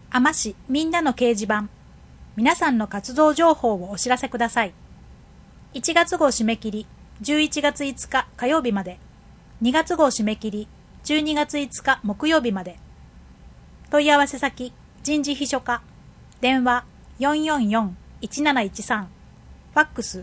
あま市みんなの掲示板。皆さんの活動情報をお知らせください。1月号締め切り11月5日火曜日まで。2月号締め切り12月5日木曜日まで。問い合わせ先人事秘書課。電話444-1713。ファックス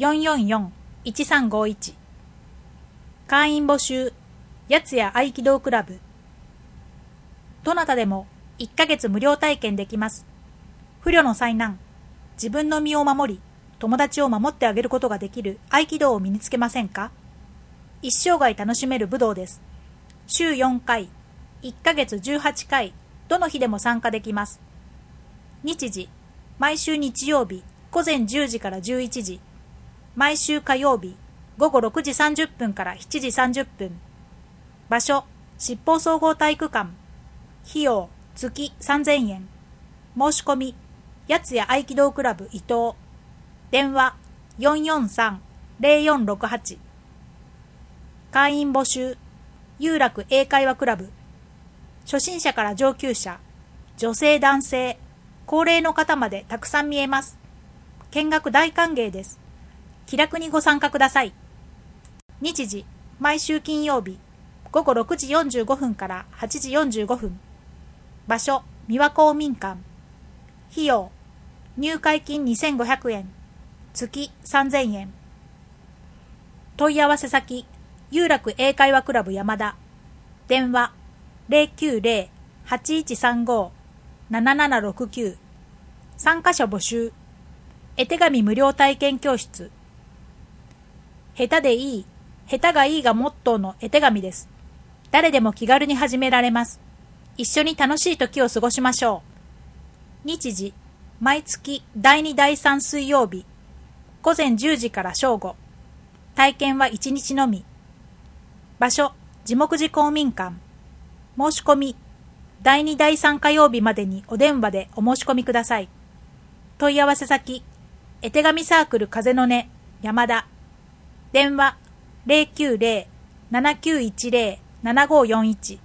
444-1351。会員募集。やつや合気道クラブ。どなたでも1ヶ月無料体験できます。不慮の災難、自分の身を守り、友達を守ってあげることができる合気道を身につけませんか？一生涯楽しめる武道です。週4回、1ヶ月18回、どの日でも参加できます。日時、毎週日曜日、午前10時から11時。毎週火曜日、午後6時30分から7時30分。場所、七宝総合体育館。費用、月3000円。申し込み、やつや合気道クラブ伊藤。電話、443-0468。会員募集、有楽英会話クラブ。初心者から上級者、女性男性、高齢の方までたくさん見えます。見学大歓迎です。気楽にご参加ください。日時、毎週金曜日、午後6時45分から8時45分。場所、三輪公民館。費用、入会金2500円。月3000円。問い合わせ先、有楽英会話クラブ山田。電話、090-8135-7769。参加者募集。絵手紙無料体験教室。下手でいい、下手がいいがモットーの絵手紙です。誰でも気軽に始められます。一緒に楽しい時を過ごしましょう。日時、毎月第2第3水曜日、午前10時から正午。体験は1日のみ。場所、地木寺公民館。申し込み、第2第3火曜日までにお電話でお申し込みください。問い合わせ先、絵手紙サークル風の音、山田。電話、090-7910-7541。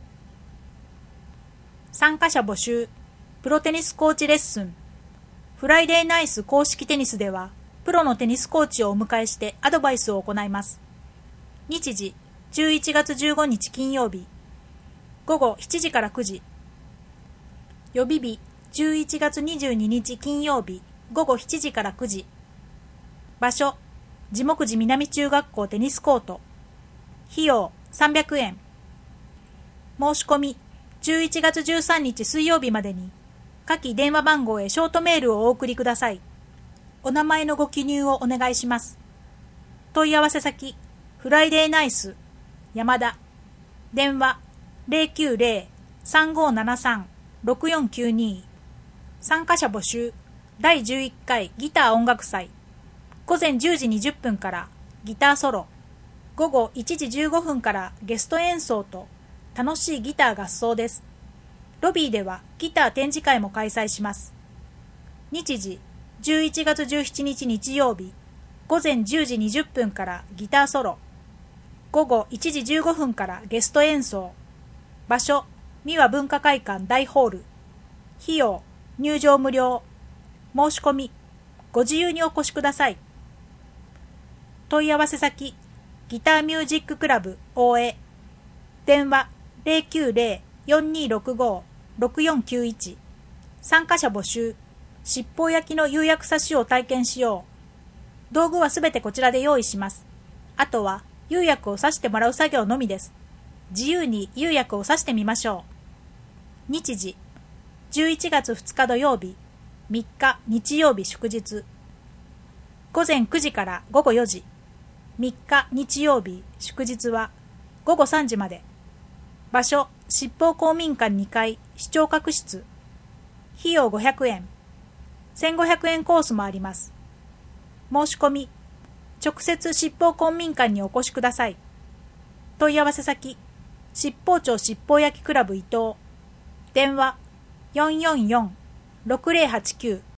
参加者募集。プロテニスコーチレッスン。フライデーナイス公式テニスでは、プロのテニスコーチをお迎えしてアドバイスを行います。日時、11月15日金曜日。午後7時から9時。予備日、11月22日金曜日。午後7時から9時。場所、地木寺南中学校テニスコート。費用、300円。申し込み、11月13日水曜日までに、下記電話番号へショートメールをお送りください。お名前のご記入をお願いします。問い合わせ先、フライデーナイス、山田。電話、090-3573-6492。参加者募集。第11回ギター音楽祭。午前10時20分からギターソロ。午後1時15分からゲスト演奏と楽しいギター合奏です。ロビーではギター展示会も開催します。日時、11月17日日曜日、午前10時20分からギターソロ。午後1時15分からゲスト演奏。場所、三輪文化会館大ホール。費用、入場無料。申し込み、ご自由にお越しください。問い合わせ先、ギターミュージッククラブ大江。電話、090-4265-6491。参加者募集。七宝焼きの釉薬刺しを体験しよう。道具はすべてこちらで用意します。あとは釉薬を刺してもらう作業のみです。自由に釉薬を刺してみましょう。日時、11月2日土曜日、3日日曜日祝日。午前9時から午後4時。3日日曜日祝日は午後3時まで。場所、七宝公民館2階視聴覚室。費用500円。1500円コースもあります。申し込み、直接七宝公民館にお越しください。問い合わせ先、七宝町七宝焼きクラブ伊藤。電話、444-6089